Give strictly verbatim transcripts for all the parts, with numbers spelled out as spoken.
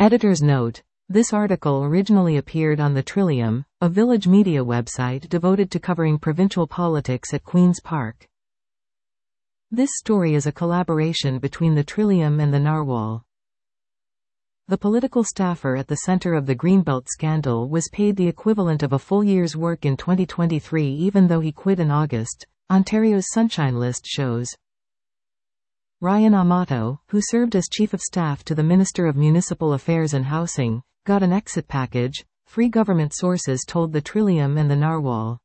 Editor's note: this article originally appeared on the Trillium, a village media website devoted to covering provincial politics at Queen's Park. This story is a collaboration between the Trillium and the Narwhal. The political staffer at the center of the Greenbelt scandal was paid the equivalent of a full year's work in twenty twenty-three even though he quit in August, Ontario's Sunshine List shows. Ryan Amato, who served as Chief of Staff to the Minister of Municipal Affairs and Housing, got an exit package, three government sources told the Trillium and the Narwhal.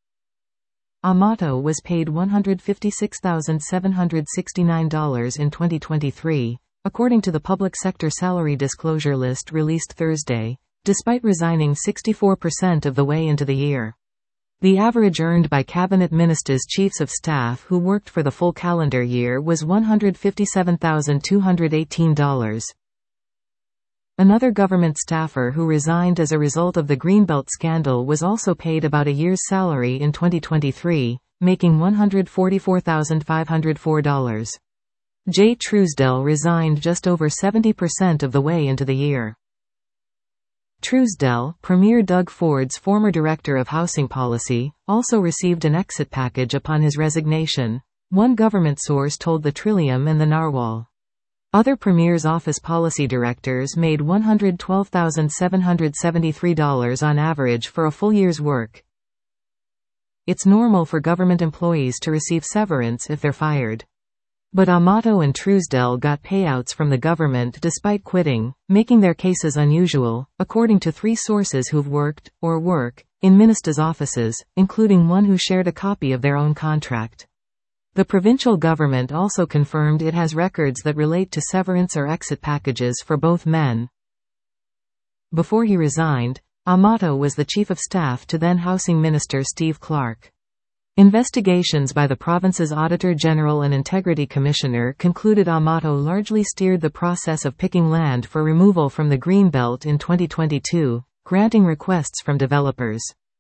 Amato was paid one hundred fifty-six thousand seven hundred sixty-nine dollars in twenty twenty-three, according to the public sector salary disclosure list released Thursday, despite resigning sixty-four percent of the way into the year. The average earned by cabinet ministers' chiefs of staff who worked for the full calendar year was one hundred fifty-seven thousand two hundred eighteen dollars. Another government staffer who resigned as a result of the Greenbelt scandal was also paid about a year's salary in twenty twenty-three, making one hundred forty-four thousand five hundred four dollars. Jay Truesdell resigned just over seventy percent of the way into the year. Truesdell, Premier Doug Ford's former Director of Housing Policy, also received an exit package upon his resignation, one government source told the Trillium and the Narwhal. Other Premier's office policy directors made one hundred twelve thousand seven hundred seventy-three dollars on average for a full year's work. It's normal for government employees to receive severance if they're fired. But Amato and Truesdell got payouts from the government despite quitting, making their cases unusual, according to three sources who've worked, or work, in ministers' offices, including one who shared a copy of their own contract. The provincial government also confirmed it has records that relate to severance or exit packages for both men. Before he resigned, Amato was the Chief of Staff to then Housing Minister Steve Clark. Investigations by the province's Auditor General and Integrity Commissioner concluded Amato largely steered the process of picking land for removal from the Greenbelt in twenty twenty-two, granting requests from developers.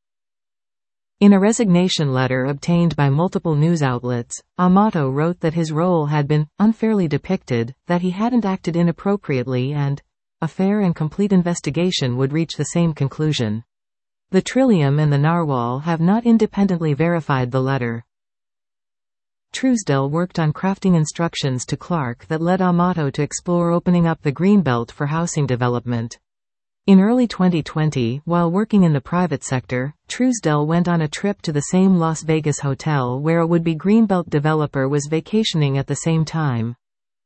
In a resignation letter obtained by multiple news outlets, Amato wrote that his role had been unfairly depicted, that he hadn't acted inappropriately and a fair and complete investigation would reach the same conclusion. The Trillium and the Narwhal have not independently verified the letter. Truesdell worked on crafting instructions to Clark that led Amato to explore opening up the Greenbelt for housing development. In early twenty twenty, while working in the private sector, Truesdell went on a trip to the same Las Vegas hotel where a would-be Greenbelt developer was vacationing at the same time.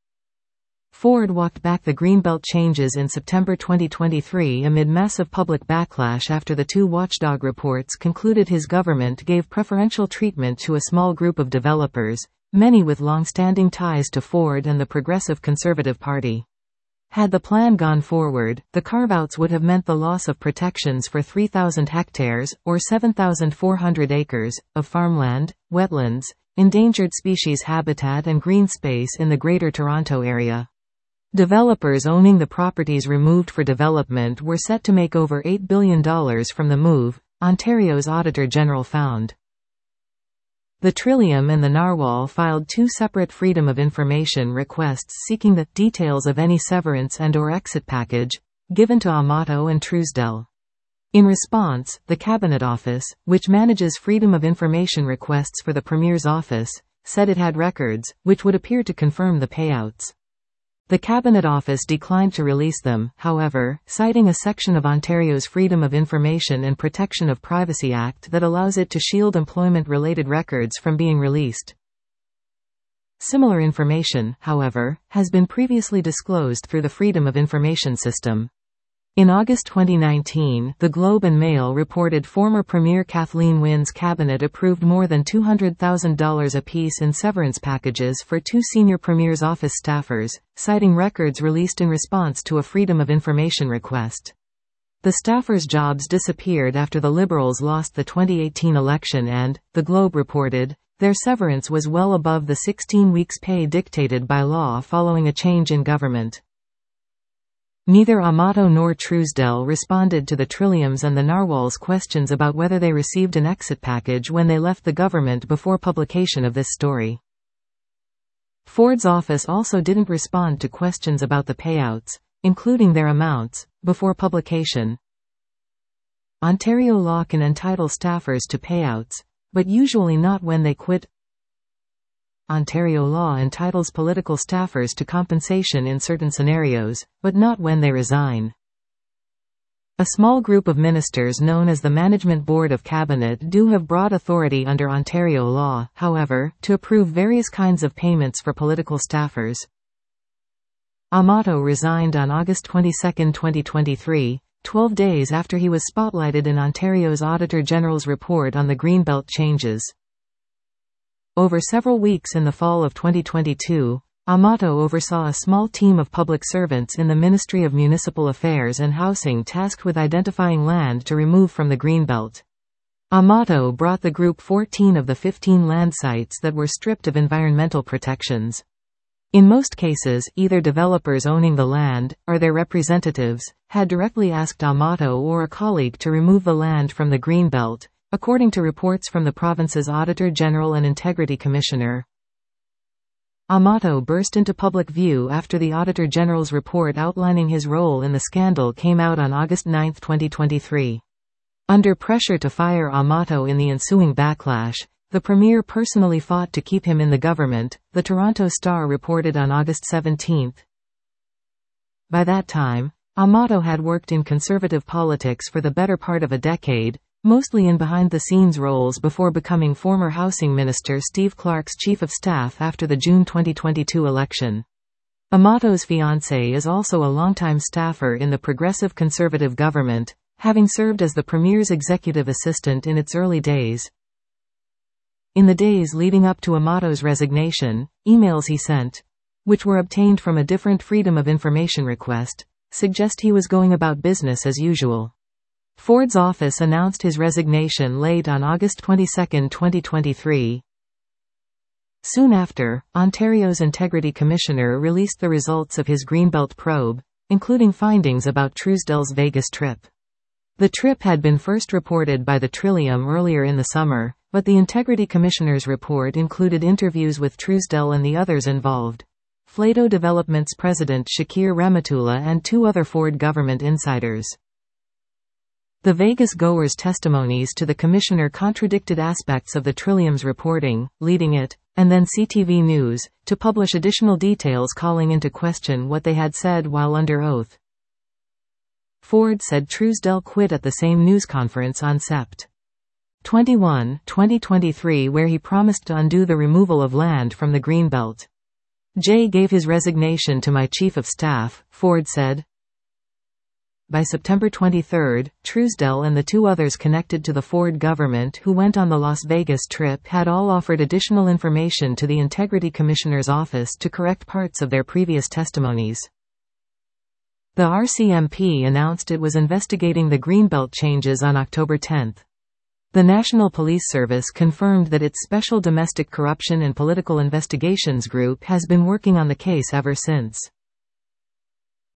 Ford walked back the Greenbelt changes in September twenty twenty-three amid massive public backlash after the two watchdog reports concluded his government gave preferential treatment to a small group of developers, many with long-standing ties to Ford and the Progressive Conservative Party. Had the plan gone forward, the carve-outs would have meant the loss of protections for three thousand hectares, or seven thousand four hundred acres, of farmland, wetlands, endangered species habitat and green space in the Greater Toronto Area. Developers owning the properties removed for development were set to make over eight billion dollars from the move, Ontario's Auditor General found. The Trillium and the Narwhal filed two separate Freedom of Information requests seeking the details of any severance and or exit package given to Amato and Truesdell. In response, the Cabinet Office, which manages Freedom of Information requests for the Premier's office, said it had records, which would appear to confirm the payouts. The Cabinet Office declined to release them, however, citing a section of Ontario's Freedom of Information and Protection of Privacy Act that allows it to shield employment-related records from being released. Similar information, however, has been previously disclosed through the Freedom of Information system. In August twenty nineteen, The Globe and Mail reported former Premier Kathleen Wynne's cabinet approved more than two hundred thousand dollars apiece in severance packages for two senior Premier's office staffers, citing records released in response to a Freedom of Information request. The staffers' jobs disappeared after the Liberals lost the twenty eighteen election and, The Globe reported, their severance was well above the sixteen weeks' pay dictated by law following a change in government. Neither Amato nor Truesdell responded to the Trillium's and the Narwhal's questions about whether they received an exit package when they left the government before publication of this story. Ford's office also didn't respond to questions about the payouts, including their amounts, before publication. Ontario law can entitle staffers to payouts, but usually not when they quit. Ontario law entitles political staffers to compensation in certain scenarios, but not when they resign. A small group of ministers known as the Management Board of Cabinet do have broad authority under Ontario law, however, to approve various kinds of payments for political staffers. Amato resigned on August twenty-second, twenty twenty-three, twelve days after he was spotlighted in Ontario's Auditor General's report on the Greenbelt changes. Over several weeks in the fall of twenty twenty-two, Amato oversaw a small team of public servants in the Ministry of Municipal Affairs and Housing tasked with identifying land to remove from the Greenbelt. Amato brought the group fourteen of the fifteen land sites that were stripped of environmental protections. In most cases, either developers owning the land, or their representatives, had directly asked Amato or a colleague to remove the land from the Greenbelt, according to reports from the province's Auditor General and Integrity Commissioner. Amato burst into public view after the Auditor General's report outlining his role in the scandal came out on August ninth, twenty twenty-three. Under pressure to fire Amato in the ensuing backlash, the Premier personally fought to keep him in the government, the Toronto Star reported on August seventeenth. By that time, Amato had worked in conservative politics for the better part of a decade, mostly in behind-the-scenes roles before becoming former Housing Minister Steve Clark's Chief of Staff after the June twenty twenty-two election. Amato's fiancé is also a longtime staffer in the Progressive Conservative government, having served as the Premier's executive assistant in its early days. In the days leading up to Amato's resignation, emails he sent, which were obtained from a different Freedom of Information request, suggest he was going about business as usual. Ford's office announced his resignation late on August twenty-second, twenty twenty-three. Soon after, Ontario's Integrity Commissioner released the results of his Greenbelt probe, including findings about Truesdell's Vegas trip. The trip had been first reported by the Trillium earlier in the summer, but the Integrity Commissioner's report included interviews with Truesdell and the others involved, Flato Development's president Shakir Rahmatullah and two other Ford government insiders. The Vegas goers' testimonies to the commissioner contradicted aspects of the Trillium's reporting, leading it, and then C T V News, to publish additional details calling into question what they had said while under oath. Ford said Truesdell quit at the same news conference on September twenty-first, twenty twenty-three where he promised to undo the removal of land from the Greenbelt. Jay gave his resignation to my chief of staff, Ford said. By September twenty-third, Truesdell and the two others connected to the Ford government who went on the Las Vegas trip had all offered additional information to the Integrity Commissioner's office to correct parts of their previous testimonies. The R C M P announced it was investigating the Greenbelt changes on October tenth. The National Police Service confirmed that its Special Domestic Corruption and Political Investigations Group has been working on the case ever since.